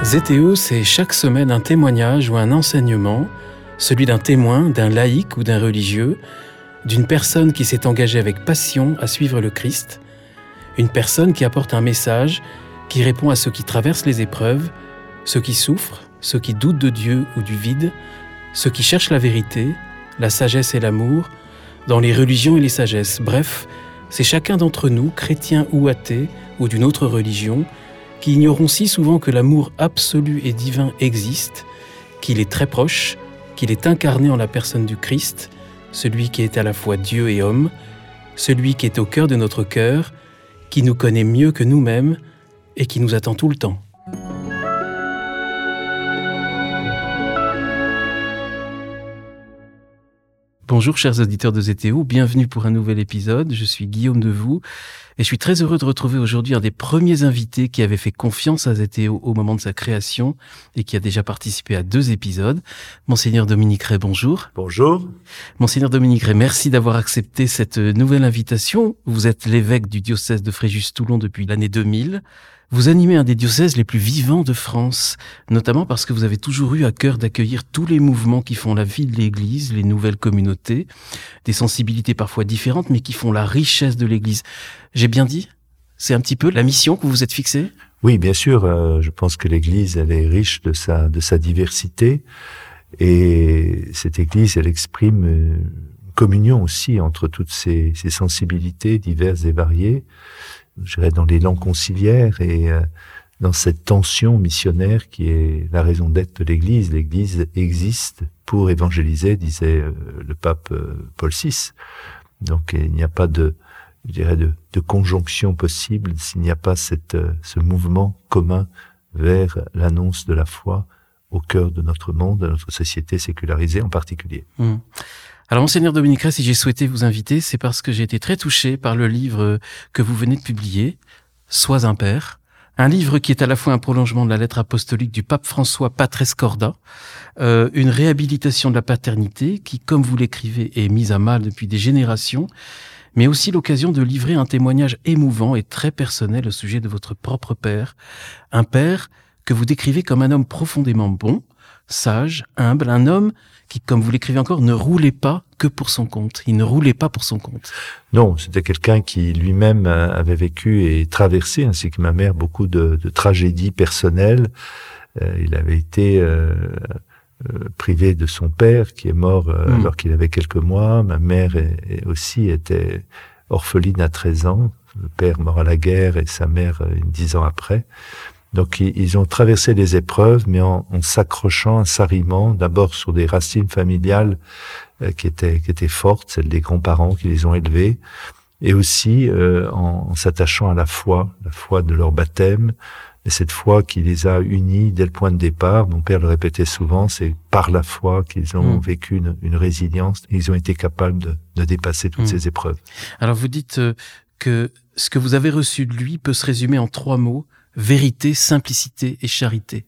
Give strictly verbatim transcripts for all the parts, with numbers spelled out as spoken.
Zétéo, c'est chaque semaine un témoignage ou un enseignement, celui d'un témoin, d'un laïc ou d'un religieux, d'une personne qui s'est engagée avec passion à suivre le Christ, une personne qui apporte un message, qui répond à ceux qui traversent les épreuves, ceux qui souffrent, ceux qui doutent de Dieu ou du vide, ceux qui cherchent la vérité, la sagesse et l'amour, dans les religions et les sagesses. Bref, c'est chacun d'entre nous, chrétiens ou athées, ou d'une autre religion, qui ignorons si souvent que l'amour absolu et divin existe, qu'il est très proche, qu'il est incarné en la personne du Christ, celui qui est à la fois Dieu et homme, celui qui est au cœur de notre cœur, qui nous connaît mieux que nous-mêmes et qui nous attend tout le temps. Bonjour chers auditeurs de Zétéo, bienvenue pour un nouvel épisode. Je suis Guillaume Devoux et je suis très heureux de retrouver aujourd'hui un des premiers invités qui avait fait confiance à Zétéo au moment de sa création et qui a déjà participé à deux épisodes. Monseigneur Dominique Ray, bonjour. Bonjour. Monseigneur Dominique Ray, merci d'avoir accepté cette nouvelle invitation. Vous êtes l'évêque du diocèse de Fréjus-Toulon depuis l'année deux mille. Vous animez un des diocèses les plus vivants de France, notamment parce que vous avez toujours eu à cœur d'accueillir tous les mouvements qui font la vie de l'Église, les nouvelles communautés, des sensibilités parfois différentes, mais qui font la richesse de l'Église. J'ai bien dit ? C'est un petit peu la mission que vous vous êtes fixée ? Oui, bien sûr. Euh, je pense que l'Église, elle est riche de sa de sa diversité, et cette Église, elle exprime une communion aussi entre toutes ces, ces sensibilités diverses et variées. Je dirais dans l'élan conciliaire et euh, dans cette tension missionnaire qui est la raison d'être de l'Église. L'Église existe pour évangéliser, disait euh, le pape euh, Paul six. Donc il n'y a pas de, je dirais, de, de conjonction possible s'il n'y a pas cette, euh, ce mouvement commun vers l'annonce de la foi au cœur de notre monde, de notre société sécularisée en particulier. Mmh. Alors, Monseigneur Dominique Ray, si j'ai souhaité vous inviter, c'est parce que j'ai été très touché par le livre que vous venez de publier, « Sois un père », un livre qui est à la fois un prolongement de la lettre apostolique du pape François Patres Corda, euh, une réhabilitation de la paternité qui, comme vous l'écrivez, est mise à mal depuis des générations, mais aussi l'occasion de livrer un témoignage émouvant et très personnel au sujet de votre propre père, un père que vous décrivez comme un homme profondément bon, sage, humble, un homme qui, comme vous l'écrivez encore, ne roulait pas que pour son compte. Il ne roulait pas pour son compte. Non, c'était quelqu'un qui lui-même avait vécu et traversé, ainsi que ma mère, beaucoup de, de tragédies personnelles. Euh, il avait été euh, euh, privé de son père, qui est mort euh, mmh. alors qu'il avait quelques mois. Ma mère est, est aussi était orpheline à treize ans. Le père mort à la guerre et sa mère euh, dix ans après. Donc ils ont traversé des épreuves, mais en, en s'accrochant, en s'arrimant, d'abord sur des racines familiales euh, qui étaient qui étaient fortes, celles des grands-parents qui les ont élevés, et aussi euh, en, en s'attachant à la foi, la foi de leur baptême, et cette foi qui les a unis dès le point de départ. Mon père le répétait souvent, c'est par la foi qu'ils ont mmh. vécu une, une résilience, et ils ont été capables de, de dépasser toutes mmh. ces épreuves. Alors vous dites euh, que ce que vous avez reçu de lui peut se résumer en trois mots: vérité, simplicité et charité.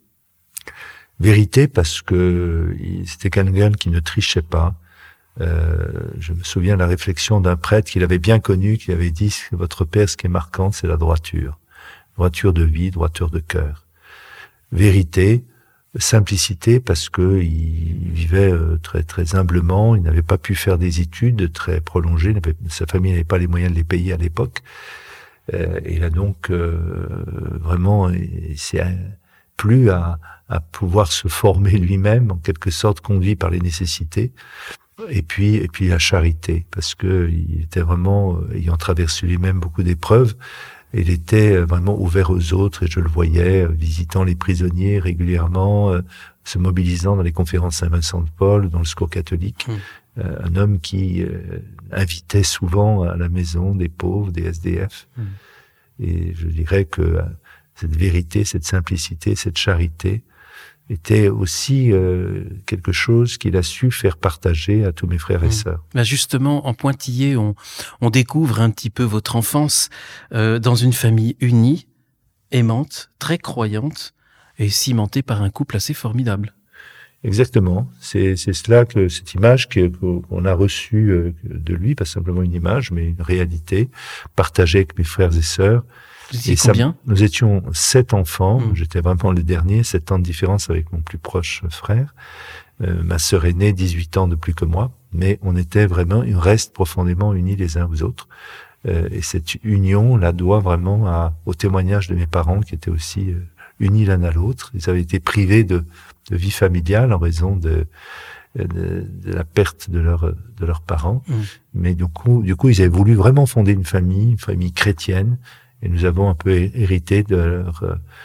Vérité parce que c'était quelqu'un qui ne trichait pas. Euh, je me souviens de la réflexion d'un prêtre qu'il avait bien connu, qui avait dit « Votre père, ce qui est marquant, c'est la droiture. Droiture de vie, droiture de cœur. » Vérité, simplicité parce que il vivait très très humblement, il n'avait pas pu faire des études très prolongées, sa famille n'avait pas les moyens de les payer à l'époque. Euh, il a donc euh, vraiment c'est plus à, à pouvoir se former lui-même, en quelque sorte conduit par les nécessités. Et puis et puis la charité, parce que il était vraiment, ayant traversé lui-même beaucoup d'épreuves, il était vraiment ouvert aux autres, et je le voyais visitant les prisonniers régulièrement, euh, se mobilisant dans les conférences Saint-Vincent de Paul, dans le Secours catholique. Mmh. Euh, un homme qui euh, invitait souvent à la maison des pauvres, des S D F. Mmh. Et je dirais que euh, cette vérité, cette simplicité, cette charité était aussi euh, quelque chose qu'il a su faire partager à tous mes frères et mmh. sœurs. Bah justement, en pointillé, on, on découvre un petit peu votre enfance euh, dans une famille unie, aimante, très croyante et cimentée par un couple assez formidable. Exactement. C'est, c'est cela que, cette image que, qu'on a reçue de lui, pas simplement une image, mais une réalité, partagée avec mes frères et sœurs. Vous étiez combien ? Ça, nous étions sept enfants. Mmh. J'étais vraiment le dernier, sept ans de différence avec mon plus proche frère. Euh, ma sœur aînée, dix-huit ans de plus que moi. Mais on était vraiment, on reste profondément unis les uns aux autres. Euh, et cette union la doit vraiment à, au témoignage de mes parents qui étaient aussi euh, unis l'un à l'autre. Ils avaient été privés de, de vie familiale en raison de, de, de la perte de, leur, de leurs parents. Mmh. Mais du coup, du coup, ils avaient voulu vraiment fonder une famille, une famille chrétienne. Et nous avons un peu hérité de leur,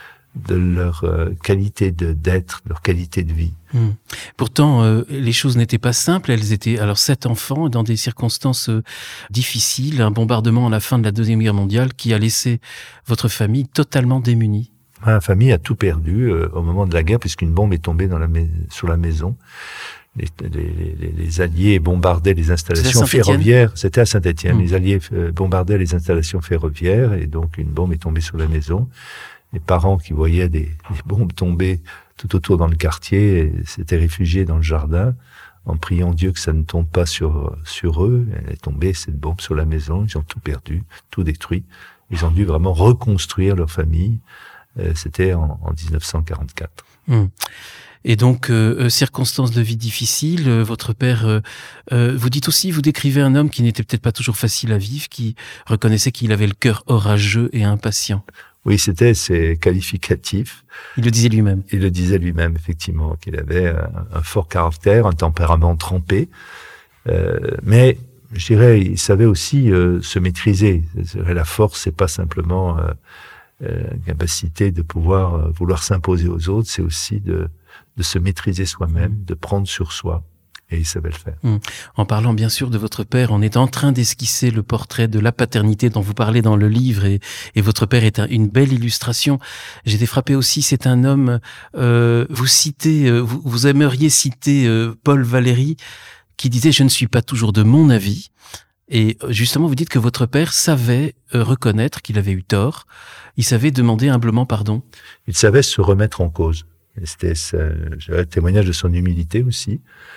de leur qualité de, d'être, de leur qualité de vie. Mmh. Pourtant, euh, les choses n'étaient pas simples. Elles étaient, alors, sept enfants dans des circonstances euh, difficiles. Un bombardement à la fin de la Deuxième Guerre mondiale qui a laissé votre famille totalement démunie. Ma famille a tout perdu euh, au moment de la guerre puisqu'une bombe est tombée dans la mais- sur la maison. Les, les, les, les Alliés bombardaient les installations ferroviaires. C'était à Saint-Étienne. Mmh. Les Alliés euh, bombardaient les installations ferroviaires et donc une bombe est tombée sur la maison. Les parents qui voyaient des, des bombes tomber tout autour dans le quartier s'étaient réfugiés dans le jardin en priant Dieu que ça ne tombe pas sur sur eux. Elle est tombée, cette bombe, sur la maison. Ils ont tout perdu, tout détruit. Ils ont dû vraiment reconstruire leur famille. Euh, c'était en, en dix-neuf cent quarante-quatre. Mmh. Et donc, euh, circonstances de vie difficiles, euh, votre père, euh, euh, vous dites aussi, vous décrivez un homme qui n'était peut-être pas toujours facile à vivre, qui reconnaissait qu'il avait le cœur orageux et impatient. Oui, c'était ses qualificatifs. Il le disait lui-même. Il le disait lui-même, effectivement, qu'il avait un, un fort caractère, un tempérament trempé. Euh, mais, je dirais, il savait aussi euh, se maîtriser. La force, c'est pas simplement euh, euh, une capacité de pouvoir euh, vouloir s'imposer aux autres, c'est aussi de de se maîtriser soi-même, de prendre sur soi. Et il savait le faire. Mmh. En parlant bien sûr de votre père, on est en train d'esquisser le portrait de la paternité dont vous parlez dans le livre et, et votre père est un, une belle illustration. J'ai été frappé aussi, c'est un homme, euh, vous citez, euh, vous, vous aimeriez citer euh, Paul Valéry qui disait « Je ne suis pas toujours de mon avis ». Et justement, vous dites que votre père savait euh, reconnaître qu'il avait eu tort, il savait demander humblement pardon. Il savait se remettre en cause. Et c'était le témoignage de son humilité aussi.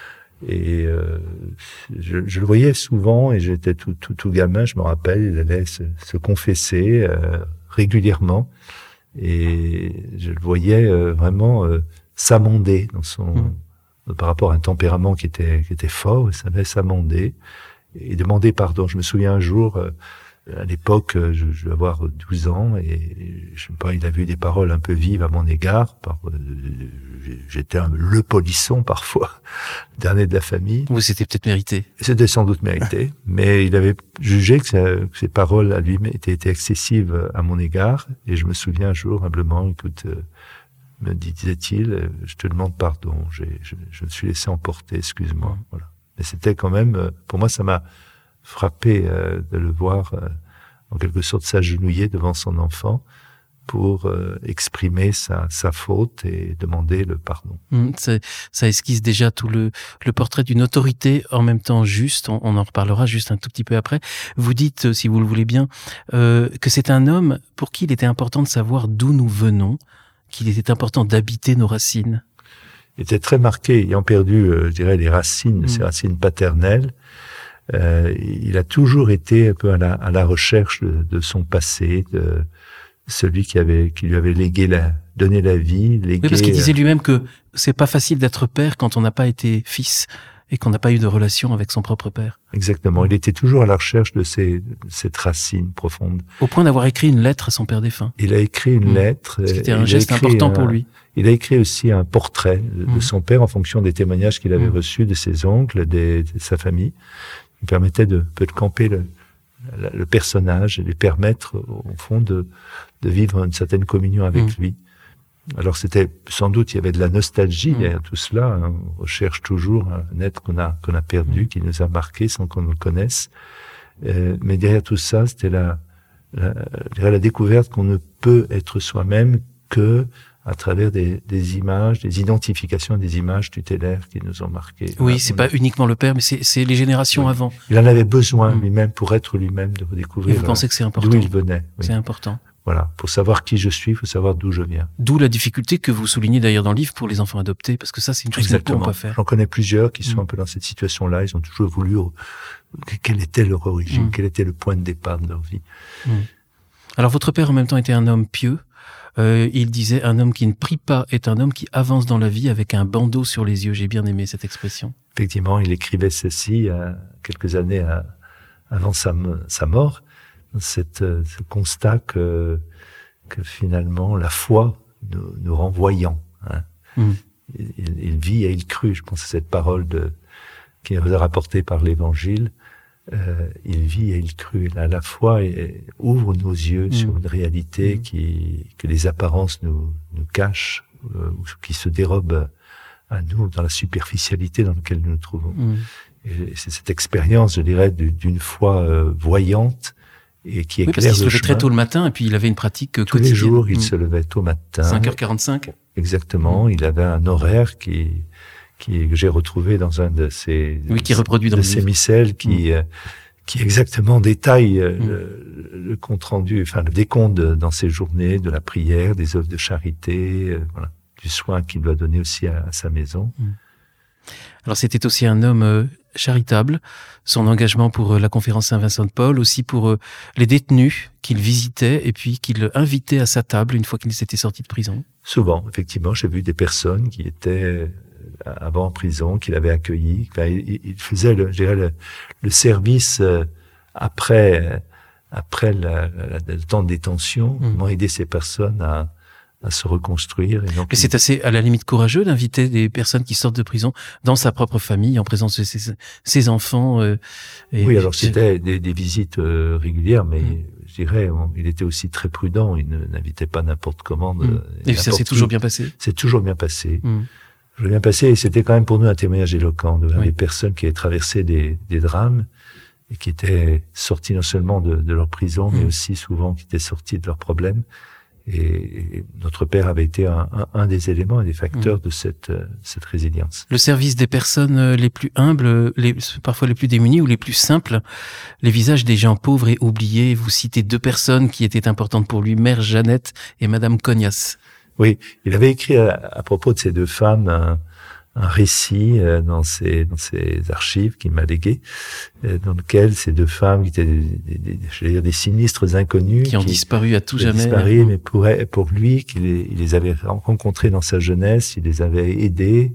Et euh, je, je le voyais souvent, et j'étais tout, tout, tout gamin, je me rappelle, il allait se, se confesser euh, régulièrement. Et je le voyais euh, vraiment euh, s'amender dans son, mmh. par rapport à un tempérament qui était, qui était fort, il savait s'amender et demander pardon. Je me souviens un jour... Euh, À l'époque, je, je devais avoir douze ans et je sais pas, il avait eu des paroles un peu vives à mon égard. Par, j'étais un, le polisson parfois, dernier de la famille. Oui, c'était peut-être mérité. C'était sans doute mérité, mais il avait jugé que, ça, que ces paroles à lui étaient, étaient excessives à mon égard. Et je me souviens un jour humblement, écoute, euh, me disait-il, je te demande pardon, j'ai, je, je me suis laissé emporter, excuse-moi. Voilà. Mais c'était quand même, pour moi, ça m'a frappé euh, de le voir euh, en quelque sorte s'agenouiller devant son enfant pour euh, exprimer sa, sa faute et demander le pardon. Mmh, ça esquisse déjà tout le, le portrait d'une autorité en même temps juste, on, on en reparlera juste un tout petit peu après. Vous dites, si vous le voulez bien, euh, que c'est un homme pour qui il était important de savoir d'où nous venons, qu'il était important d'habiter nos racines. Il était très marqué, ayant perdu, euh, je dirais, les racines, mmh. ses racines paternelles. Euh, il a toujours été un peu à la, à la recherche de, de son passé, de celui qui avait, qui lui avait légué la, donné la vie, légué. Oui, parce qu'il disait lui-même que c'est pas facile d'être père quand on n'a pas été fils et qu'on n'a pas eu de relation avec son propre père. Exactement. Il était toujours à la recherche de ces, cette racine profonde. Au point d'avoir écrit une lettre à son père défunt. Il a écrit une mmh. lettre. C'était un geste important un, pour lui. Il a écrit aussi un portrait de, mmh. de son père en fonction des témoignages qu'il avait mmh. reçus de ses oncles, des, de sa famille. Il permettait de peut camper le, le, le personnage et lui permettre, au fond, de, de vivre une certaine communion avec mmh. lui. Alors c'était, sans doute, il y avait de la nostalgie mmh. derrière tout cela. Hein. On recherche toujours un être qu'on a, qu'on a perdu, mmh. qui nous a marqué sans qu'on le connaisse. Euh, mais derrière tout ça, c'était la, la, la découverte qu'on ne peut être soi-même que à travers des, des images, des identifications des images tutélaires qui nous ont marqués. Oui, voilà, c'est pas uniquement le père, mais c'est, c'est les générations oui. avant. Il en avait besoin mmh. lui-même pour être lui-même, de redécouvrir. Et vous pensez que c'est important? D'où il venait. Oui. C'est important. Voilà, pour savoir qui je suis, il faut savoir d'où je viens. D'où la difficulté que vous soulignez d'ailleurs dans le livre pour les enfants adoptés, parce que ça, c'est une chose qu'on ne peut pas faire. J'en connais plusieurs qui sont mmh. un peu dans cette situation-là. Ils ont toujours voulu quelle était leur origine, mmh. quel était le point de départ de leur vie. Mmh. Alors votre père en même temps était un homme pieux. Euh, il disait un homme qui ne prie pas est un homme qui avance dans la vie avec un bandeau sur les yeux. J'ai bien aimé cette expression. Effectivement, il écrivait ceci euh, quelques années à, avant sa, sa mort. Cette, ce constat que, que finalement la foi nous, nous rend voyants. Hein. Mm. Il, il vit et il crut. Je pense à cette parole de, qui est rapportée par l'Évangile. Euh, il vit et il crut. La, la foi est, ouvre nos yeux mmh. sur une réalité mmh. qui, que les apparences nous, nous cachent, euh, ou qui se dérobe à nous dans la superficialité dans laquelle nous nous trouvons. Mmh. Et c'est cette expérience, je dirais, d'une foi euh, voyante et qui éclaire le chemin. Oui, parce qu'il se levait très tôt le matin et puis il avait une pratique Tous quotidienne. Tous les jours, il mmh. se levait tôt matin. cinq heures quarante-cinq Exactement. Mmh. Il avait un horaire qui... qui que j'ai retrouvé dans un de ces oui, qui reproduit dans de le ces livre. missels qui mmh. euh, qui exactement détaille euh, mmh. le, le compte rendu, enfin le décompte de, dans ses journées de la prière, des œuvres de charité, euh, voilà, du soin qu'il doit donner aussi à, à sa maison. Mmh. Alors c'était aussi un homme euh, charitable, son engagement pour euh, la conférence Saint-Vincent de Paul, aussi pour euh, les détenus qu'il visitait et puis qu'il invitait à sa table une fois qu'il s'était sorti de prison. Souvent, effectivement, j'ai vu des personnes qui étaient avant en prison, qu'il avait accueilli. Enfin, il, il faisait le, je dirais, le, le service euh, après, après la, la, le temps de détention, mmh. comment aider ces personnes à, à se reconstruire. Et donc, Mais c'est assez, à la limite, courageux d'inviter des personnes qui sortent de prison dans sa propre famille, en présence de ses, ses enfants. Euh, et oui, alors c'était des, des visites euh, régulières, mais mmh. je dirais, on, il était aussi très prudent. Il n'invitait pas n'importe comment. De, mmh. Et ça s'est toujours bien passé. C'est toujours bien passé. Mmh. Je viens passer, et c'était quand même pour nous un témoignage éloquent de oui. des personnes qui avaient traversé des, des drames et qui étaient sorties non seulement de, de leur prison, mmh. mais aussi souvent qui étaient sorties de leurs problèmes. Et, et notre père avait été un, un, un des éléments et des facteurs mmh. de cette, cette résilience. Le service des personnes les plus humbles, les, parfois les plus démunies ou les plus simples, les visages des gens pauvres et oubliés. Vous citez deux personnes qui étaient importantes pour lui, Mère Jeannette et Madame Cognas. Oui, il avait écrit à, à propos de ces deux femmes un, un récit euh, dans ses dans ses archives qu'il m'a légué, euh, dans lequel ces deux femmes qui étaient des, des, des, je veux dire, des sinistres inconnus, qui ont qui, disparu à tout jamais, disparu, mais pour pour lui, qu'il les, il les avait rencontrées dans sa jeunesse, il les avait aidées.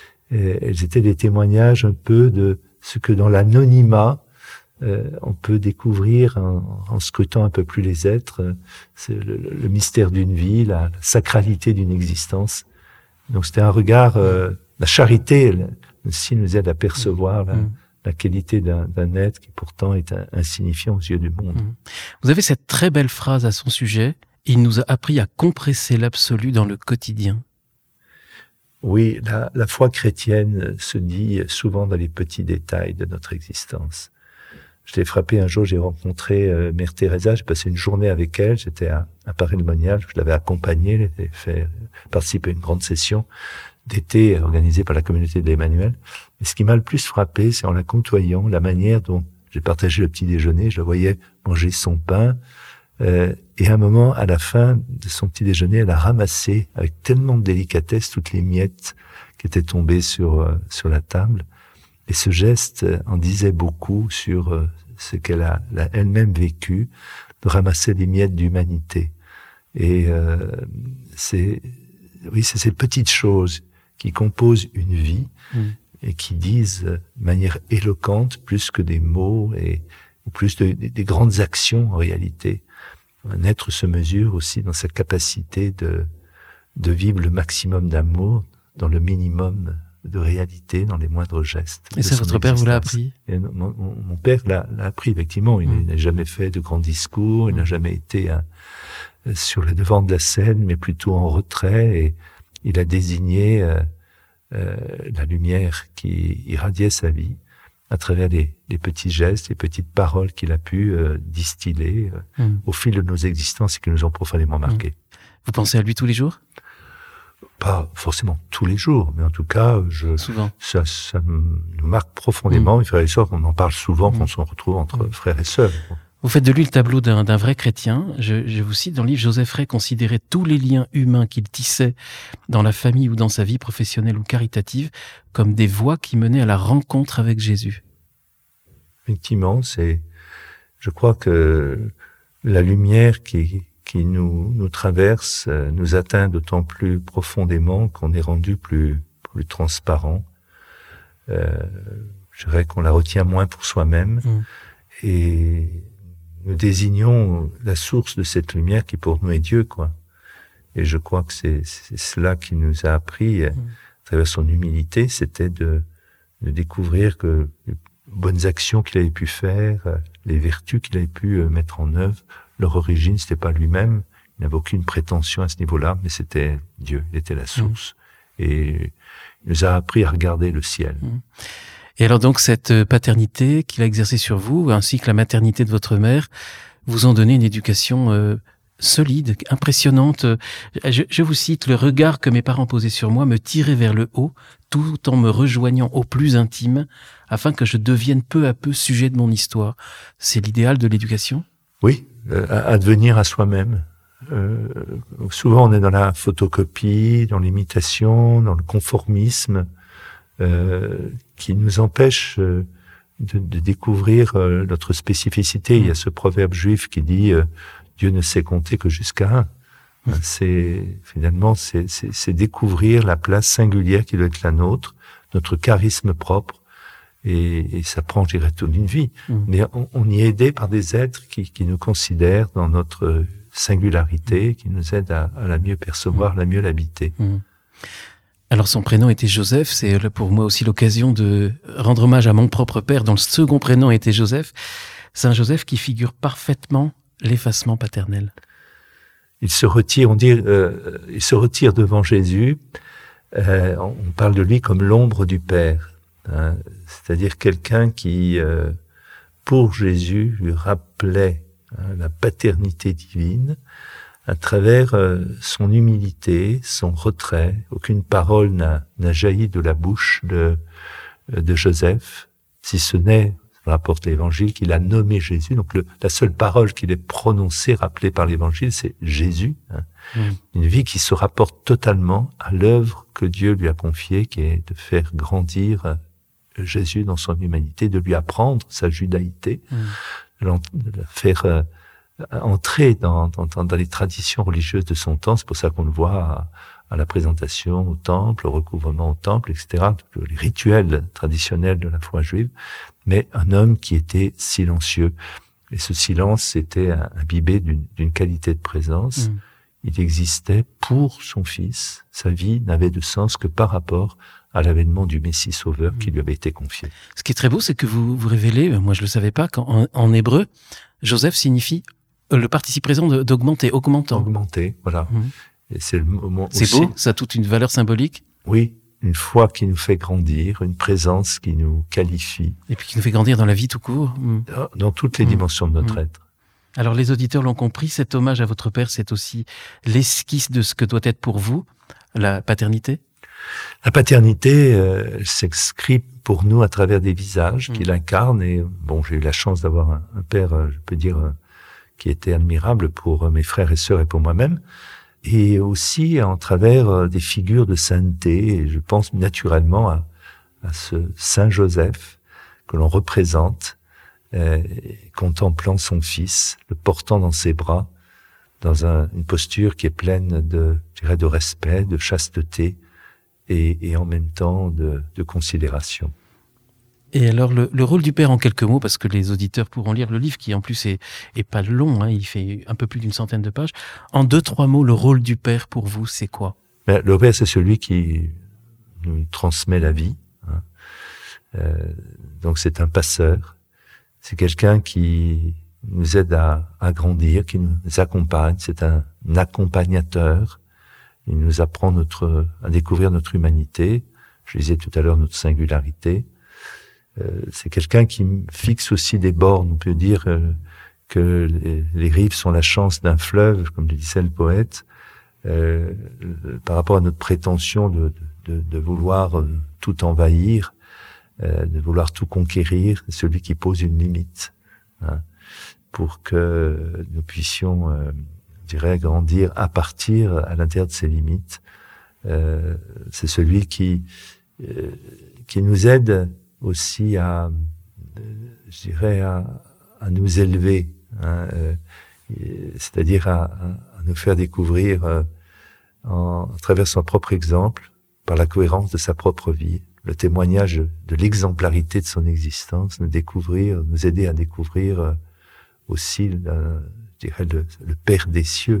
Et elles étaient des témoignages un peu de ce que dans l'anonymat Euh, on peut découvrir en, en scrutant un peu plus les êtres, euh, c'est le, le mystère d'une vie, la, la sacralité d'une existence. Donc c'était un regard, euh, la charité aussi nous aide à percevoir la, mmh. la qualité d'un, d'un être qui pourtant est un, insignifiant aux yeux du monde. Mmh. Vous avez cette très belle phrase à son sujet, il nous a appris à compresser l'absolu dans le quotidien. Oui, la, la foi chrétienne se dit souvent dans les petits détails de notre existence. Je l'ai frappé un jour, j'ai rencontré euh, Mère Teresa, j'ai passé une journée avec elle, j'étais à, à Paris-le-Monial, je l'avais accompagnée, j'ai fait participer à une grande session d'été organisée par la communauté de l'Emmanuel. Et ce qui m'a le plus frappé, c'est en la côtoyant, la manière dont j'ai partagé le petit déjeuner, je la voyais manger son pain, euh, et à un moment, à la fin de son petit déjeuner, elle a ramassé avec tellement de délicatesse toutes les miettes qui étaient tombées sur euh, sur la table. Et ce geste en disait beaucoup sur euh, ce qu'elle a, a elle-même vécu, de ramasser des miettes d'humanité. Et euh, c'est, oui, c'est ces petites choses qui composent une vie mmh. et qui disent de manière éloquente, plus que des mots et ou plus de, de, des grandes actions en réalité. Un être se mesure aussi dans sa capacité de de vivre le maximum d'amour dans le minimum de réalité, dans les moindres gestes. Et ça, votre père vous l'a appris? Et mon, mon, mon père l'a, l'a appris, effectivement. Il mmh. n'a jamais fait de grands discours, mmh. il n'a jamais été un, sur le devant de la scène, mais plutôt en retrait, et il a désigné euh, euh, la lumière qui irradiait sa vie à travers les, les petits gestes, les petites paroles qu'il a pu euh, distiller euh, mmh. au fil de nos existences et qui nous ont profondément marqués. Mmh. Vous pensez à lui tous les jours? Pas forcément tous les jours, mais en tout cas, je, souvent. Ça, ça nous marque profondément. Mmh. Les frères et sœurs, on en parle souvent mmh. quand on se retrouve entre mmh. frères et sœurs. Vous faites de lui le tableau d'un, d'un vrai chrétien. Je, je vous cite dans le livre, Joseph Ray considérait tous les liens humains qu'il tissait dans la famille ou dans sa vie professionnelle ou caritative comme des voies qui menaient à la rencontre avec Jésus. Effectivement, c'est, je crois que la lumière qui, qui nous, nous traverse euh, nous atteint d'autant plus profondément qu'on est rendu plus, plus transparent. Euh, je dirais qu'on la retient moins pour soi-même mmh. et nous désignons la source de cette lumière qui pour nous est Dieu, quoi. Et je crois que c'est, c'est cela qui nous a appris, mmh. à travers son humilité, c'était de, de découvrir que les bonnes actions qu'il avait pu faire, les vertus qu'il avait pu mettre en œuvre, leur origine, c'était pas lui-même, il n'avait aucune prétention à ce niveau-là, mais c'était Dieu, il était la source. Mmh. Et il nous a appris à regarder le ciel. Mmh. Et alors donc cette paternité qu'il a exercée sur vous, ainsi que la maternité de votre mère, vous ont donné une éducation euh, solide, impressionnante. Je, je vous cite, « Le regard que mes parents posaient sur moi me tirait vers le haut, tout en me rejoignant au plus intime, afin que je devienne peu à peu sujet de mon histoire. » C'est l'idéal de l'éducation ? Oui, euh, à devenir à soi-même. Euh, souvent on est dans la photocopie, dans l'imitation, dans le conformisme, euh, qui nous empêche euh, de, de découvrir euh, notre spécificité. Il y a ce proverbe juif qui dit euh, « Dieu ne sait compter que jusqu'à un ». C'est finalement c'est, c'est, c'est découvrir la place singulière qui doit être la nôtre, notre charisme propre, et, et ça prend, je dirais, toute une vie. Mmh. Mais on, on y est aidé par des êtres qui, qui nous considèrent dans notre singularité, qui nous aident à, à la mieux percevoir, mmh. la mieux l'habiter. Mmh. Alors son prénom était Joseph, c'est pour moi aussi l'occasion de rendre hommage à mon propre père, dont le second prénom était Joseph. Saint Joseph qui figure parfaitement l'effacement paternel. Il se retire, on dit, euh, il se retire devant Jésus. Euh, on parle de lui comme l'ombre du Père, hein, c'est-à-dire quelqu'un qui, euh, pour Jésus, lui rappelait hein, la paternité divine à travers euh, son humilité, son retrait. Aucune parole n'a, n'a jailli de la bouche de, de Joseph, si ce n'est, rapporte l'Évangile, qu'il a nommé Jésus. Donc le, la seule parole qu'il ait prononcée, rappelée par l'Évangile, c'est Jésus. Hein. Mmh. Une vie qui se rapporte totalement à l'œuvre que Dieu lui a confiée, qui est de faire grandir Jésus dans son humanité, de lui apprendre sa judaïté, mmh. de le faire euh, entrer dans, dans, dans les traditions religieuses de son temps. C'est pour ça qu'on le voit à, à la présentation au temple, au recouvrement au temple, et cetera, les rituels traditionnels de la foi juive, mais un homme qui était silencieux. Et ce silence était imbibé d'une, d'une qualité de présence. Mmh. Il existait pour son fils. Sa vie n'avait de sens que par rapport à l'avènement du Messie Sauveur mmh. qui lui avait été confié. Ce qui est très beau, c'est que vous vous révélez, moi je le savais pas, qu'en en hébreu, Joseph signifie le participe présent de, d'augmenter, augmentant. Augmenter, voilà. Mmh. Et c'est le moment c'est aussi, beau, ça a toute une valeur symbolique. Oui, une foi qui nous fait grandir, une présence qui nous qualifie. Et puis qui nous fait grandir dans la vie tout court. Mmh. Dans toutes les mmh. dimensions de notre mmh. être. Alors les auditeurs l'ont compris, cet hommage à votre père, c'est aussi l'esquisse de ce que doit être pour vous la paternité. La paternité euh, s'exprime pour nous à travers des visages mmh. qu'il incarne. Et bon, j'ai eu la chance d'avoir un, un père, euh, je peux dire, euh, qui était admirable pour mes frères et sœurs et pour moi-même. Et aussi en travers des figures de sainteté. Et je pense naturellement à, à ce Saint Joseph que l'on représente, euh, contemplant son fils, le portant dans ses bras, dans un, une posture qui est pleine de, je dirais, de respect, de chasteté et, et en même temps de, de considération. Et alors le, le rôle du père en quelques mots, parce que les auditeurs pourront lire le livre qui en plus est, est pas long, hein, il fait un peu plus d'une centaine de pages. En deux, trois mots, le rôle du père pour vous, c'est quoi ? Ben, le père, c'est celui qui nous transmet la vie. Hein. Euh, donc c'est un passeur, c'est quelqu'un qui nous aide à, à grandir, qui nous accompagne, c'est un accompagnateur. Il nous apprend notre, à découvrir notre humanité. Je disais tout à l'heure notre singularité. Euh, c'est quelqu'un qui fixe aussi des bornes. On peut dire euh, que les, les rives sont la chance d'un fleuve, comme le disait le poète, euh, par rapport à notre prétention de, de, de vouloir euh, tout envahir, euh, de vouloir tout conquérir. C'est celui qui pose une limite, hein, pour que nous puissions, euh, je dirais, grandir à partir à l'intérieur de ces limites. Euh, c'est celui qui euh, qui nous aide aussi à, je dirais, à, à nous élever. Hein. Euh, et, c'est-à-dire à, à nous faire découvrir euh, en, à travers son propre exemple, par la cohérence de sa propre vie, le témoignage de l'exemplarité de son existence, nous découvrir, nous aider à découvrir euh, aussi, le, je dirais, le, le Père des cieux.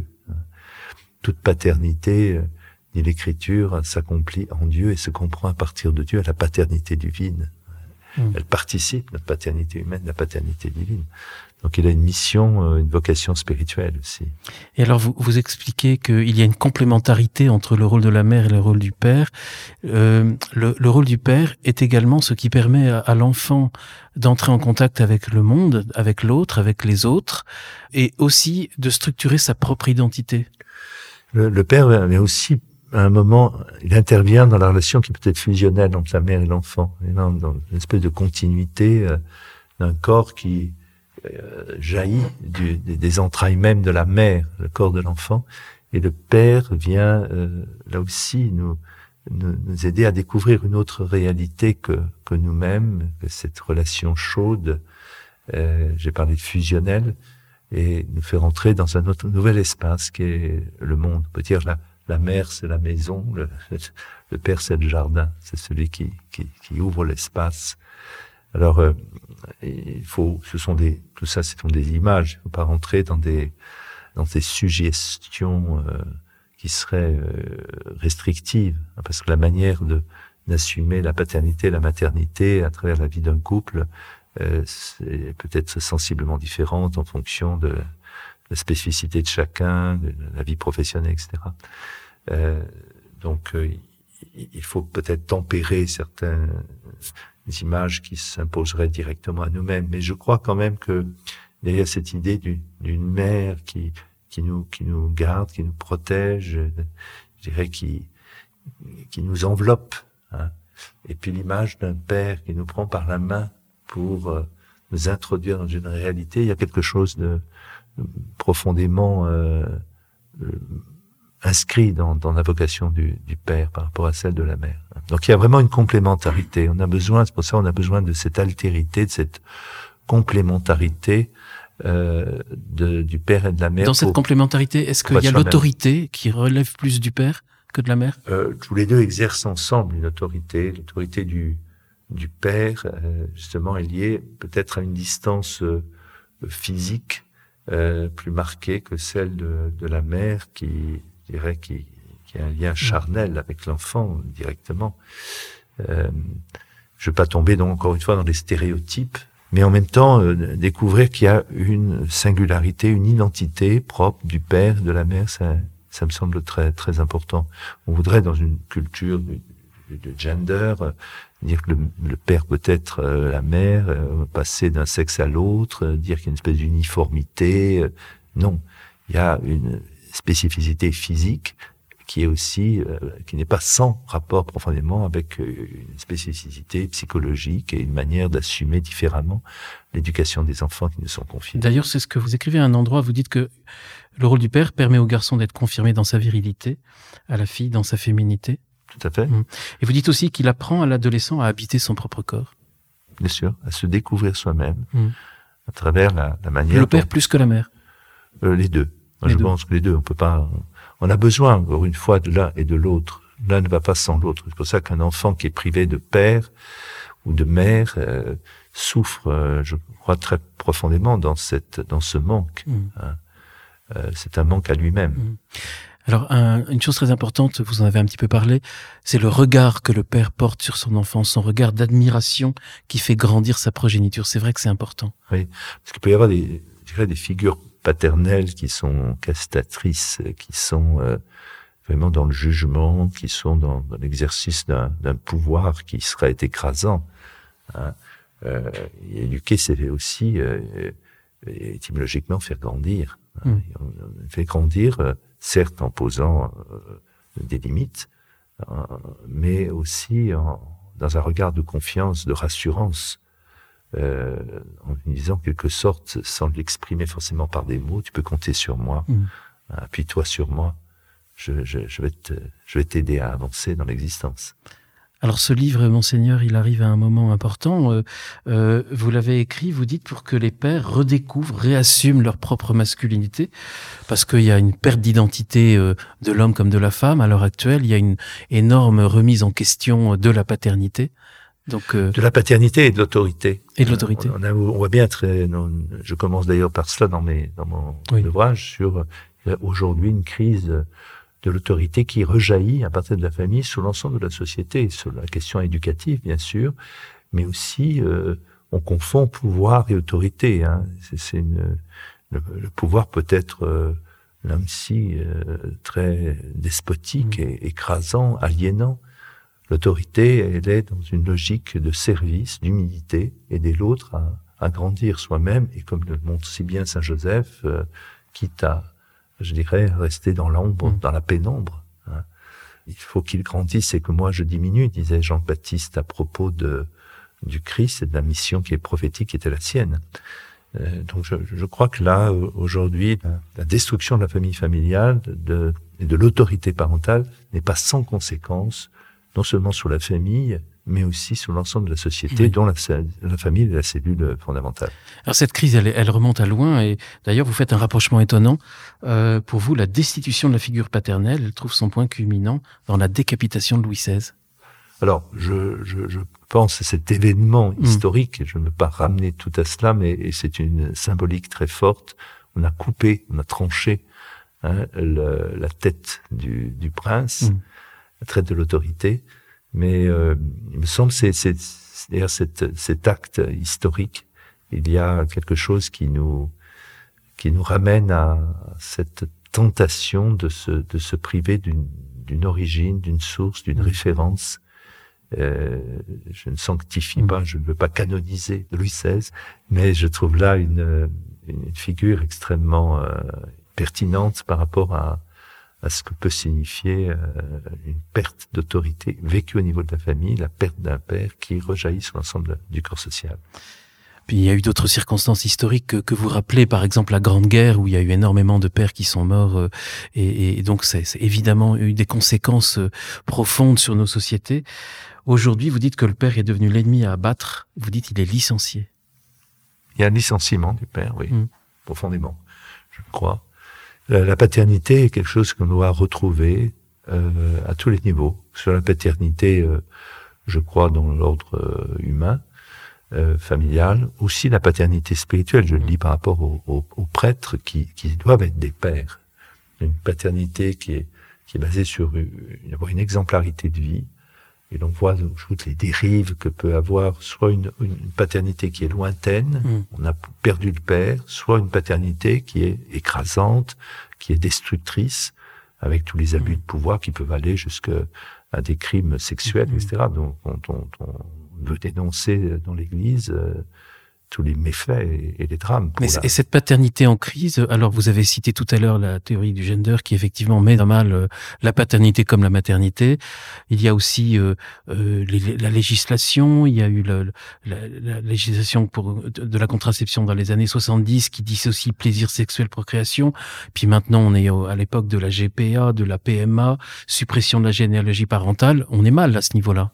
Toute paternité, euh, dit l'Écriture, s'accomplit en Dieu et se comprend à partir de Dieu, à la paternité divine. Mmh. Elle participe, notre paternité humaine, de la paternité divine. Donc il a une mission, une vocation spirituelle aussi. Et alors vous, vous expliquez qu'il y a une complémentarité entre le rôle de la mère et le rôle du père. Euh, le, le rôle du père est également ce qui permet à, à l'enfant d'entrer en contact avec le monde, avec l'autre, avec les autres, et aussi de structurer sa propre identité. Le, le père, mais aussi à un moment, il intervient dans la relation qui peut être fusionnelle entre la mère et l'enfant, et dans, dans une espèce de continuité euh, d'un corps qui euh, jaillit du, des, des entrailles même de la mère, le corps de l'enfant, et le père vient euh, là aussi nous, nous nous aider à découvrir une autre réalité que que nous-mêmes, que cette relation chaude. Euh, j'ai parlé de fusionnelle, et nous faire entrer dans un autre nouvel espace qui est le monde. On peut dire la La mère, c'est la maison, le, le père, c'est le jardin, c'est celui qui, qui, qui ouvre l'espace. Alors, euh, il faut, ce sont des, tout ça, ce sont des images. Il ne faut pas rentrer dans des, dans des suggestions euh, qui seraient euh, restrictives, parce que la manière de d'assumer la paternité, la maternité à travers la vie d'un couple, euh, c'est peut-être sensiblement différente en fonction de la spécificité de chacun, de la vie professionnelle, et cetera. Euh, donc, euh, il faut peut-être tempérer certaines images qui s'imposeraient directement à nous-mêmes. Mais je crois quand même que derrière cette idée d'une, d'une mère qui qui nous qui nous garde, qui nous protège, je dirais qui qui nous enveloppe, hein, et puis l'image d'un père qui nous prend par la main pour euh, nous introduire dans une réalité, il y a quelque chose de profondément euh, euh, inscrit dans, dans la vocation du, du père par rapport à celle de la mère. Donc il y a vraiment une complémentarité. On a besoin, c'est pour ça on a besoin de cette altérité, de cette complémentarité euh, de, du père et de la mère. Dans cette complémentarité, est-ce qu'il y a l'autorité qui relève plus du père que de la mère? euh, Tous les deux exercent ensemble une autorité. L'autorité du, du père, euh, justement, est liée peut-être à une distance euh, physique Euh, plus marquée que celle de, de la mère qui, je dirais, qui, qui a un lien charnel avec l'enfant directement. Euh, je veux pas tomber donc encore une fois dans les stéréotypes, mais en même temps euh, découvrir qu'il y a une singularité, une identité propre du père, de la mère, ça, ça me semble très très important. On voudrait dans une culture de, de gender euh, dire que le, le père peut être euh, la mère, euh, passer d'un sexe à l'autre, euh, dire qu'il y a une espèce d'uniformité. Euh, non, il y a une spécificité physique qui est aussi, euh, qui n'est pas sans rapport profondément avec euh, une spécificité psychologique et une manière d'assumer différemment l'éducation des enfants qui nous sont confiés. D'ailleurs, c'est ce que vous écrivez à un endroit, vous dites que le rôle du père permet au garçon d'être confirmé dans sa virilité, à la fille dans sa féminité. Tout à fait. Et vous dites aussi qu'il apprend à l'adolescent à habiter son propre corps. Bien sûr, à se découvrir soi-même, mmh. à travers la, la manière... Le père dont... plus que la mère. Euh, les deux. Moi, les je deux. pense que les deux, on peut pas... On a besoin, encore une fois, de l'un et de l'autre. L'un ne va pas sans l'autre. C'est pour ça qu'un enfant qui est privé de père ou de mère euh, souffre, euh, je crois, très profondément dans cette, dans ce manque. Mmh. Hein. Euh, c'est un manque à lui-même. Mmh. Alors, un, une chose très importante, vous en avez un petit peu parlé, c'est le regard que le père porte sur son enfant, son regard d'admiration qui fait grandir sa progéniture. C'est vrai que c'est important. Oui, parce qu'il peut y avoir des, je dirais, des figures paternelles qui sont castratrices, qui sont euh, vraiment dans le jugement, qui sont dans, dans l'exercice d'un, d'un pouvoir qui serait écrasant. Hein. Euh, et éduquer, c'est aussi euh, étymologiquement faire grandir. Hein. Mmh. On, on fait grandir. Euh, certes en posant euh, des limites, euh, mais aussi en, dans un regard de confiance, de rassurance, euh, en lui disant quelque sorte, sans l'exprimer forcément par des mots, tu peux compter sur moi, mmh. appuie-toi sur moi, je, je, je vais te, je vais t'aider à avancer dans l'existence. Alors ce livre, Monseigneur, il arrive à un moment important. Euh, euh, vous l'avez écrit, vous dites, pour que les pères redécouvrent, réassument leur propre masculinité, parce qu'il y a une perte d'identité euh, de l'homme comme de la femme. À l'heure actuelle, il y a une énorme remise en question de la paternité. Donc, euh, de la paternité et de l'autorité. Et de l'autorité. On, on, a, on voit bien très. Non, je commence d'ailleurs par cela dans mes dans mon oui. ouvrage sur euh, aujourd'hui une crise de l'autorité qui rejaillit à partir de la famille sur l'ensemble de la société, sur la question éducative bien sûr, mais aussi euh, on confond pouvoir et autorité. Hein. C'est, c'est une, le, le pouvoir peut être euh, là aussi euh, très despotique mmh. et écrasant, aliénant. L'autorité, elle est dans une logique de service, d'humilité, aider l'autre à, à grandir soi-même, et comme le montre si bien Saint Joseph, euh, quitte à, je dirais, rester dans l'ombre, mmh. dans la pénombre. Hein. Il faut qu'il grandisse et que moi je diminue, disait Jean-Baptiste à propos de du Christ et de la mission qui est prophétique, qui était la sienne. Euh, donc je, je crois que là, aujourd'hui, la, la destruction de la famille familiale de, et de l'autorité parentale n'est pas sans conséquence, non seulement sur la famille, mais aussi sur l'ensemble de la société, oui. dont la, la famille est la cellule fondamentale. Alors cette crise, elle, elle remonte à loin, et d'ailleurs vous faites un rapprochement étonnant. Euh, pour vous, la destitution de la figure paternelle, elle trouve son point culminant dans la décapitation de Louis seize. Alors, je, je, je pense à cet événement mmh. historique, et je ne veux pas ramener tout à cela, mais c'est une symbolique très forte. On a coupé, on a tranché hein, le, la tête du, du prince, mmh. la tête de l'autorité. Mais euh, il me semble que c'est, c'est, c'est d'ailleurs cet, cet acte historique. Il y a quelque chose qui nous qui nous ramène à cette tentation de se de se priver d'une d'une origine, d'une source, d'une mmh. référence. Euh, je ne sanctifie mmh. pas, je ne veux pas canoniser Louis seize, mais je trouve là une une figure extrêmement euh, pertinente par rapport à à ce que peut signifier euh, une perte d'autorité vécue au niveau de la famille, la perte d'un père qui rejaillit sur l'ensemble du corps social. Puis il y a eu d'autres circonstances historiques que, que vous rappelez, par exemple la Grande Guerre, où il y a eu énormément de pères qui sont morts, euh, et, et donc c'est, c'est évidemment eu des conséquences euh, profondes sur nos sociétés. Aujourd'hui, vous dites que le père est devenu l'ennemi à abattre, vous dites qu'il est licencié. Il y a un licenciement du père, oui, mmh. profondément, je crois. La paternité est quelque chose qu'on doit retrouver euh, à tous les niveaux. Sur la paternité, euh, je crois, dans l'ordre euh, humain, euh, familial, aussi la paternité spirituelle. Je le dis par rapport aux, aux, aux prêtres qui, qui doivent être des pères. Une paternité qui est, qui est basée sur une, une exemplarité de vie. Et l'on voit toutes les dérives que peut avoir soit une, une paternité qui est lointaine, mmh. on a perdu le père, soit une paternité qui est écrasante, qui est destructrice, avec tous les abus mmh. de pouvoir qui peuvent aller jusqu'à des crimes sexuels, mmh. et cetera. Donc, on, on, on veut dénoncer dans l'Église euh, tous les méfaits et, et les drames. Mais la... Et cette paternité en crise, alors vous avez cité tout à l'heure la théorie du gender qui effectivement met à mal euh, la paternité comme la maternité. Il y a aussi euh, euh, les, la législation, il y a eu le, la, la législation pour, de, de la contraception dans les années soixante-dix qui dissocie plaisir sexuel, procréation. Puis maintenant on est au, à l'époque de la G P A, de la P M A, suppression de la généalogie parentale. On est mal à ce niveau-là.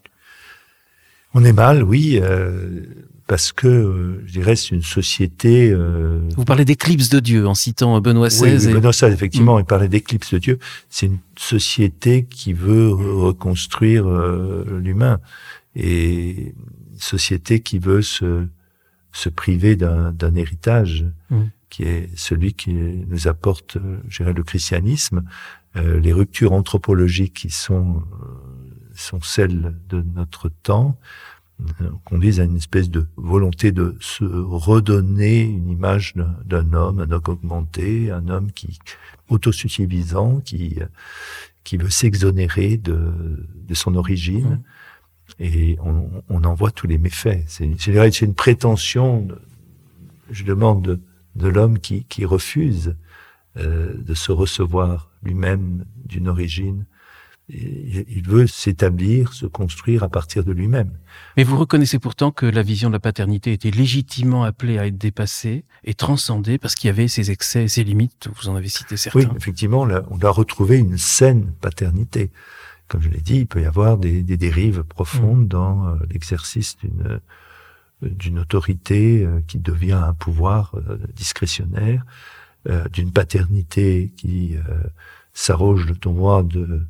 On est mal, oui. Euh... Parce que, euh, je dirais, c'est une société... Euh... Vous parlez d'éclipse de Dieu, en citant Benoît seize. Oui, et... Benoît seize, effectivement, mmh. il parlait d'éclipse de Dieu. C'est une société qui veut reconstruire euh, l'humain. Et une société qui veut se, se priver d'un, d'un héritage, mmh. qui est celui qui nous apporte, je dirais, le christianisme. Euh, les ruptures anthropologiques qui sont, sont celles de notre temps, conduisent à une espèce de volonté de se redonner une image d'un, d'un homme, un homme augmenté, un homme qui autosuffisant, qui qui veut s'exonérer de de son origine, mmh. et on, on en voit tous les méfaits. C'est, c'est, c'est une prétention, je demande, de, de l'homme qui qui refuse euh, de se recevoir lui-même d'une origine. Il veut s'établir, se construire à partir de lui-même. Mais vous reconnaissez pourtant que la vision de la paternité était légitimement appelée à être dépassée et transcendée parce qu'il y avait ses excès et ses limites, vous en avez cité certains. Oui, effectivement, on a, on a retrouvé une saine paternité. comme je l'ai dit, il peut y avoir des, des dérives profondes dans euh, l'exercice d'une d'une autorité euh, qui devient un pouvoir euh, discrétionnaire, euh, d'une paternité qui euh, s'arroge le droit de,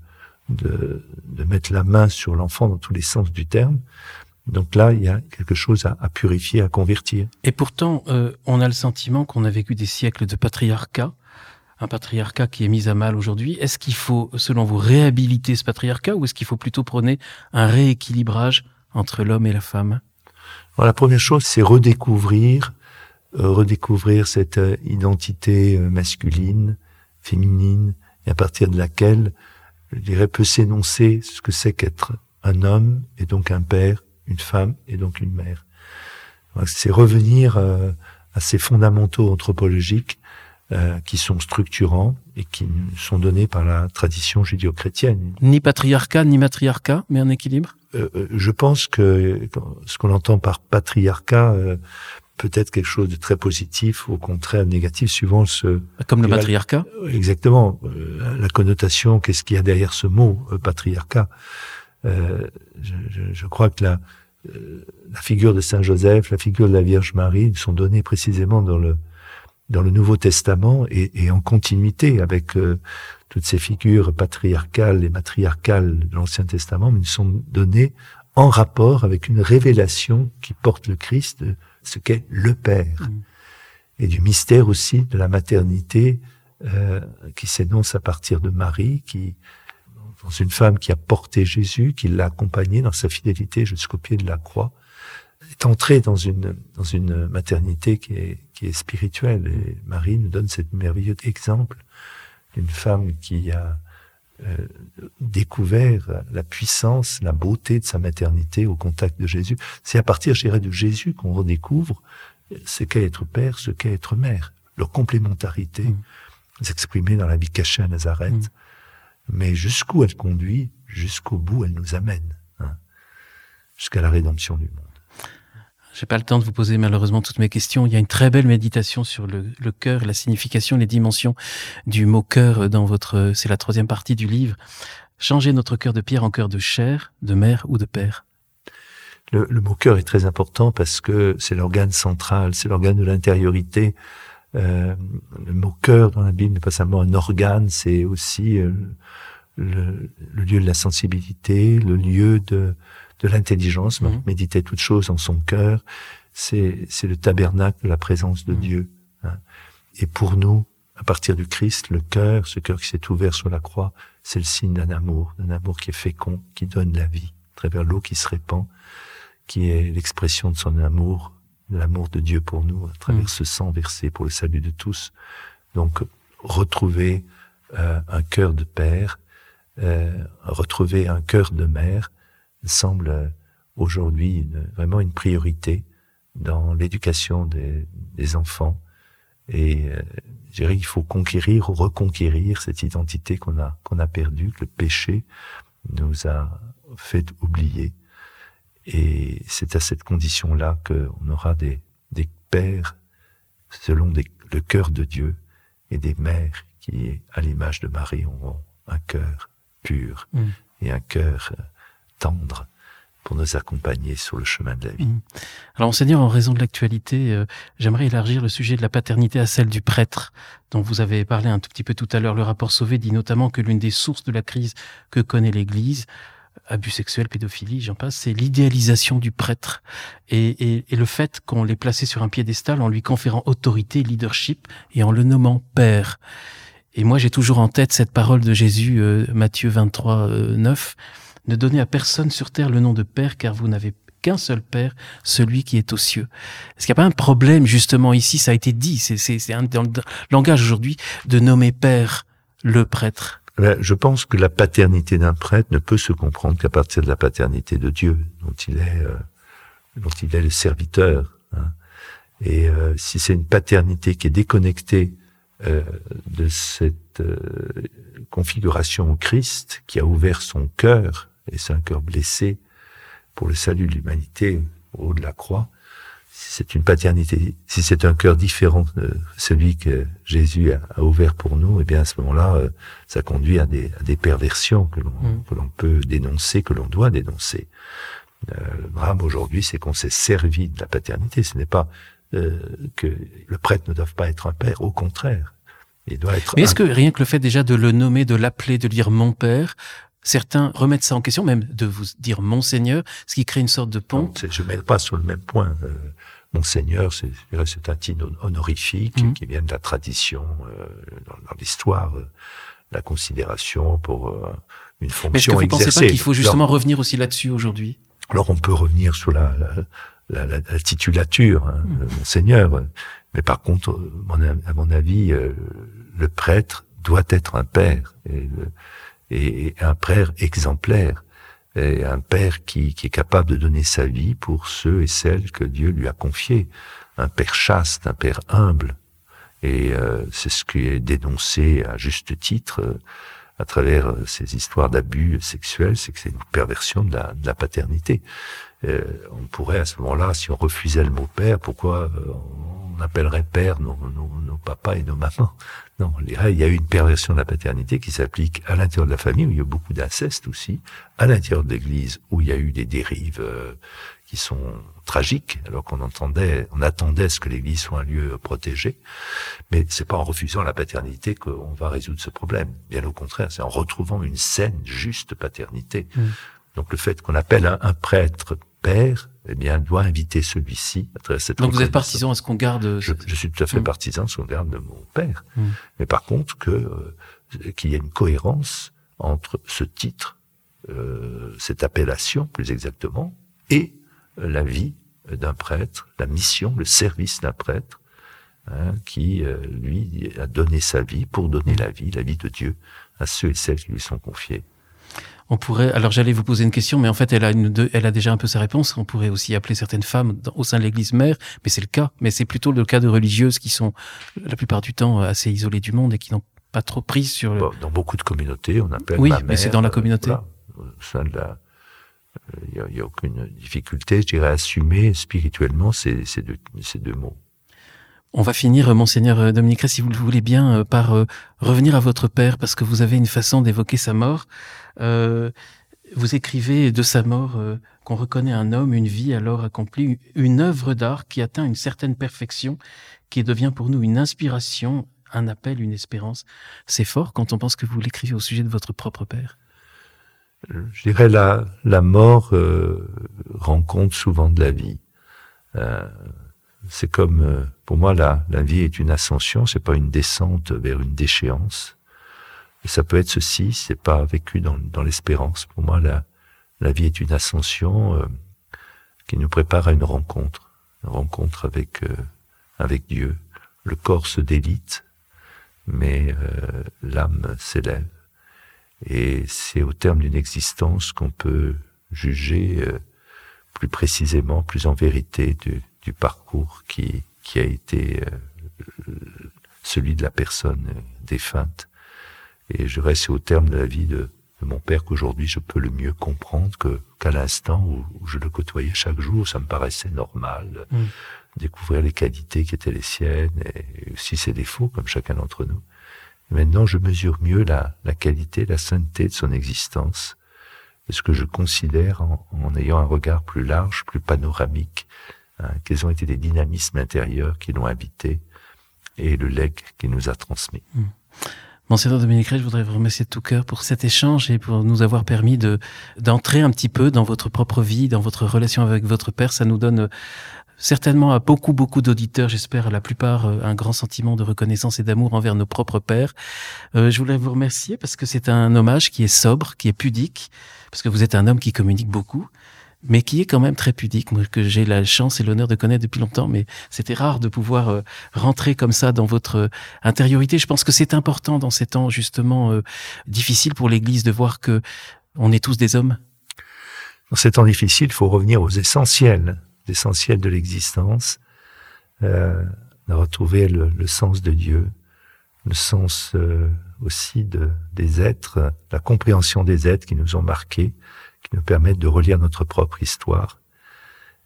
de de mettre la main sur l'enfant dans tous les sens du terme. Donc là, il y a quelque chose à, à purifier, à convertir. Et pourtant, euh, on a le sentiment qu'on a vécu des siècles de patriarcat, un patriarcat qui est mis à mal aujourd'hui. Est-ce qu'il faut, selon vous, réhabiliter ce patriarcat ou est-ce qu'il faut plutôt prôner un rééquilibrage entre l'homme et la femme ? Alors, la première chose, c'est redécouvrir, euh, redécouvrir cette euh, identité euh, masculine, féminine, et à partir de laquelle, je dirais, peut s'énoncer ce que c'est qu'être un homme et donc un père, une femme et donc une mère. Donc, c'est revenir euh, à ces fondamentaux anthropologiques euh, qui sont structurants et qui nous sont donnés par la tradition judéo-chrétienne. Ni patriarcat, ni matriarcat, mais un équilibre ? Euh, je pense que ce qu'on entend par patriarcat euh, peut être quelque chose de très positif, au contraire négatif, suivant ce... Comme le matriarcat ? Exactement. Euh, la connotation, qu'est-ce qu'il y a derrière ce mot, euh, patriarcat ? euh, je, je, je crois que la, euh, la figure de Saint Joseph, la figure de la Vierge Marie sont données précisément dans le dans le Nouveau Testament et, et en continuité avec euh, toutes ces figures patriarcales et matriarcales de l'Ancien Testament, mais ils sont données en rapport avec une révélation qui porte le Christ, ce qu'est le Père, mmh. et du mystère aussi de la maternité euh, qui s'énonce à partir de Marie, qui dans une femme qui a porté Jésus, qui l'a accompagné dans sa fidélité jusqu'au pied de la croix, est entrée dans une dans une maternité qui est qui est spirituelle. Et Marie nous donne cet merveilleux exemple d'une femme qui a euh, découvert la puissance, la beauté de sa maternité au contact de Jésus. C'est à partir, je dirais, de Jésus qu'on redécouvre ce qu'est être père, ce qu'est être mère. Leur complémentarité mmh. s'exprimer dans la vie cachée à Nazareth. Mmh. Mais jusqu'où elle conduit, jusqu'au bout elle nous amène, hein, jusqu'à la rédemption du monde. J'ai pas le temps de vous poser malheureusement toutes mes questions. Il y a une très belle méditation sur le, le cœur, la signification, les dimensions du mot cœur dans votre, c'est la troisième partie du livre. Changer notre cœur de pierre en cœur de chair, de mère ou de père. Le, le mot cœur est très important parce que c'est l'organe central, c'est l'organe de l'intériorité. Euh, le mot cœur dans la Bible n'est pas simplement un organe, c'est aussi euh, le, le lieu de la sensibilité, le lieu de de l'intelligence, mmh. méditer toutes choses en son cœur, c'est c'est le tabernacle de la présence de mmh. Dieu. Hein. Et pour nous, à partir du Christ, le cœur, ce cœur qui s'est ouvert sur la croix, c'est le signe d'un amour, d'un amour qui est fécond, qui donne la vie, à travers l'eau qui se répand, qui est l'expression de son amour, de l'amour de Dieu pour nous, à travers mmh. ce sang versé pour le salut de tous. Donc, retrouver euh, un cœur de père, euh, retrouver un cœur de mère, semble aujourd'hui une, vraiment une priorité dans l'éducation des, des enfants. Et euh, je dirais qu'il faut conquérir ou reconquérir cette identité qu'on a qu'on a perdue, que le péché nous a fait oublier. Et c'est à cette condition-là qu'on aura des, des pères selon des, le cœur de Dieu et des mères qui, à l'image de Marie, auront un cœur pur mmh. et un cœur tendre pour nous accompagner sur le chemin de la vie. Alors, Monseigneur, en raison de l'actualité, euh, j'aimerais élargir le sujet de la paternité à celle du prêtre, dont vous avez parlé un tout petit peu tout à l'heure. Le rapport Sauvé dit notamment que l'une des sources de la crise que connaît l'Église, abus sexuels, pédophilie, j'en passe, c'est l'idéalisation du prêtre et, et, et le fait qu'on l'ait placé sur un piédestal en lui conférant autorité, leadership et en le nommant père. Et moi, j'ai toujours en tête cette parole de Jésus, euh, Matthieu vingt-trois, euh, neuf, ne donnez à personne sur terre le nom de Père, car vous n'avez qu'un seul Père, celui qui est aux cieux. Est-ce qu'il n'y a pas un problème, justement, ici, ça a été dit, c'est, c'est, c'est un, dans le langage aujourd'hui, de nommer Père le prêtre? Je pense que la paternité d'un prêtre ne peut se comprendre qu'à partir de la paternité de Dieu, dont il est, euh, dont il est le serviteur. Hein. Et euh, si c'est une paternité qui est déconnectée euh, de cette euh, configuration au Christ, qui a ouvert son cœur, et c'est un cœur blessé pour le salut de l'humanité au haut de la croix, si c'est une paternité, si c'est un cœur différent de celui que Jésus a, a ouvert pour nous, eh bien à ce moment-là, euh, ça conduit à des, à des perversions que l'on, mmh. que l'on peut dénoncer, que l'on doit dénoncer. Euh, le drame aujourd'hui, c'est qu'on s'est servi de la paternité. Ce n'est pas euh, que le prêtre ne doit pas être un père, au contraire. Il doit être. Mais est-ce un... que rien que le fait déjà de le nommer, de l'appeler, de dire mon père, certains remettent ça en question, même de vous dire Monseigneur, ce qui crée une sorte de pont. Non, je ne mets pas sur le même point. Euh, Monseigneur, c'est, c'est un titre honorifique mmh. qui vient de la tradition, euh, dans, dans l'histoire, euh, la considération pour euh, une fonction exercée. Mais est-ce que vous ne pensez pas qu'il faut justement alors, revenir aussi là-dessus aujourd'hui? Alors on peut revenir sur la, la, la, la titulature, hein, mmh. Monseigneur, mais par contre, à mon avis, euh, le prêtre doit être un père, et, et un père exemplaire. Et un père qui, qui est capable de donner sa vie pour ceux et celles que Dieu lui a confiés. Un père chaste, un père humble. Et euh, c'est ce qui est dénoncé à juste titre euh, à travers euh, ces histoires d'abus sexuels, c'est que c'est une perversion de la, de la paternité. Euh, on pourrait à ce moment-là, si on refusait le mot père, pourquoi euh, on appellerait père nos, nos, nos papas et nos mamans? Non, il y a eu une perversion de la paternité qui s'applique à l'intérieur de la famille, où il y a beaucoup d'inceste aussi, à l'intérieur de l'Église, où il y a eu des dérives euh, qui sont tragiques, alors qu'on entendait, on attendait à ce que l'Église soit un lieu protégé. Mais c'est pas en refusant la paternité qu'on va résoudre ce problème. Bien au contraire, c'est en retrouvant une saine, juste paternité. Mmh. Donc le fait qu'on appelle un, un prêtre père, eh bien, doit inviter celui-ci à travers cette. Donc vous êtes partisan à ce qu'on garde. Je, je suis tout à fait mmh. partisan à ce qu'on garde de mon père. Mmh. Mais par contre, que euh, qu'il y ait une cohérence entre ce titre, euh, cette appellation, plus exactement, et euh, la vie d'un prêtre, la mission, le service d'un prêtre, hein, qui euh, lui a donné sa vie pour donner la vie, la vie de Dieu, à ceux et celles qui lui sont confiés. On pourrait, alors j'allais vous poser une question, mais en fait elle a, une, elle a déjà un peu sa réponse. On pourrait aussi appeler certaines femmes dans, au sein de l'Église mère, mais c'est le cas. Mais c'est plutôt le cas de religieuses qui sont la plupart du temps assez isolées du monde et qui n'ont pas trop pris sur le... Bon, dans beaucoup de communautés, on appelle oui, ma mais mère, c'est dans la communauté. Euh, voilà, au sein de la, il euh, y, y a aucune difficulté, je dirais, à assumer spirituellement ces, ces, deux, ces deux mots. On va finir, Monseigneur Dominique Rey, si vous le voulez bien, par euh, revenir à votre père, parce que vous avez une façon d'évoquer sa mort. Euh, vous écrivez de sa mort euh, qu'on reconnaît un homme, une vie alors accomplie, une œuvre d'art qui atteint une certaine perfection, qui devient pour nous une inspiration, un appel, une espérance. C'est fort quand on pense que vous l'écrivez au sujet de votre propre père. Je dirais la, la mort euh, rend compte souvent de la vie. Euh, c'est comme, euh, pour moi, la, la vie est une ascension, c'est pas une descente vers une déchéance. Et ça peut être ceci, c'est pas vécu dans, dans l'espérance. Pour moi, la, la vie est une ascension euh, qui nous prépare à une rencontre, une rencontre avec euh, avec Dieu. Le corps se délite, mais euh, l'âme s'élève. Et c'est au terme d'une existence qu'on peut juger euh, plus précisément, plus en vérité du, du parcours qui qui a été euh, celui de la personne euh, défunte. Et je reste au terme de la vie de, de mon père qu'aujourd'hui je peux le mieux comprendre que qu'à l'instant où, où je le côtoyais chaque jour, ça me paraissait normal de mmh. découvrir les qualités qui étaient les siennes et aussi ses défauts comme chacun d'entre nous. Et maintenant, je mesure mieux la, la qualité, la sainteté de son existence, et ce que je considère en, en ayant un regard plus large, plus panoramique, hein, quels ont été les dynamismes intérieurs qui l'ont habité et le legs qu'il nous a transmis. Mmh. Monseigneur Dominique Rey, je voudrais vous remercier de tout cœur pour cet échange et pour nous avoir permis de d'entrer un petit peu dans votre propre vie, dans votre relation avec votre père. Ça nous donne certainement à beaucoup, beaucoup d'auditeurs, j'espère à la plupart, un grand sentiment de reconnaissance et d'amour envers nos propres pères. Euh, je voulais vous remercier parce que c'est un hommage qui est sobre, qui est pudique, parce que vous êtes un homme qui communique beaucoup, mais qui est quand même très pudique, moi, que j'ai la chance et l'honneur de connaître depuis longtemps, mais c'était rare de pouvoir euh, rentrer comme ça dans votre euh, intériorité. Je pense que c'est important dans ces temps, justement, euh, difficiles pour l'Église de voir que on est tous des hommes. Dans ces temps difficiles, il faut revenir aux essentiels, l'essentiel de l'existence, euh, de retrouver le, le sens de Dieu, le sens euh, aussi de, des êtres, la compréhension des êtres qui nous ont marqués, qui nous permettent de relire notre propre histoire.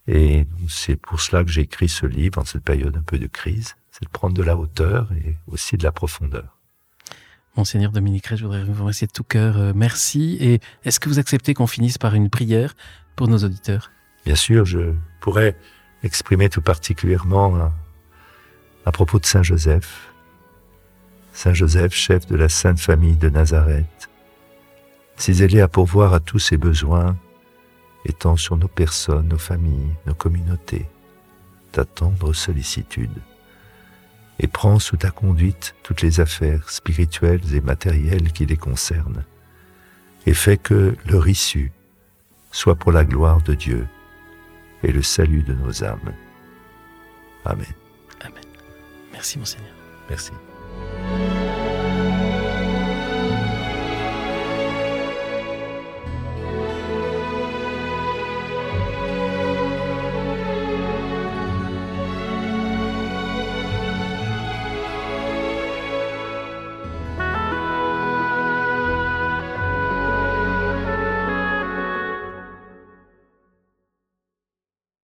Et c'est pour cela que j'ai écrit ce livre en cette période un peu de crise, c'est de prendre de la hauteur et aussi de la profondeur. Monseigneur Dominique Rey, je voudrais vous remercier de tout cœur. Euh, merci. Et est-ce que vous acceptez qu'on finisse par une prière pour nos auditeurs ? Bien sûr, je pourrais exprimer tout particulièrement à, à propos de Saint Joseph. Saint Joseph, chef de la Sainte Famille de Nazareth, si zélé à pourvoir à tous ses besoins, étend sur nos personnes, nos familles, nos communautés, ta tendre sollicitude, et prends sous ta conduite toutes les affaires spirituelles et matérielles qui les concernent, et fais que leur issue soit pour la gloire de Dieu et le salut de nos âmes. Amen. Amen. Merci, Monseigneur. Merci.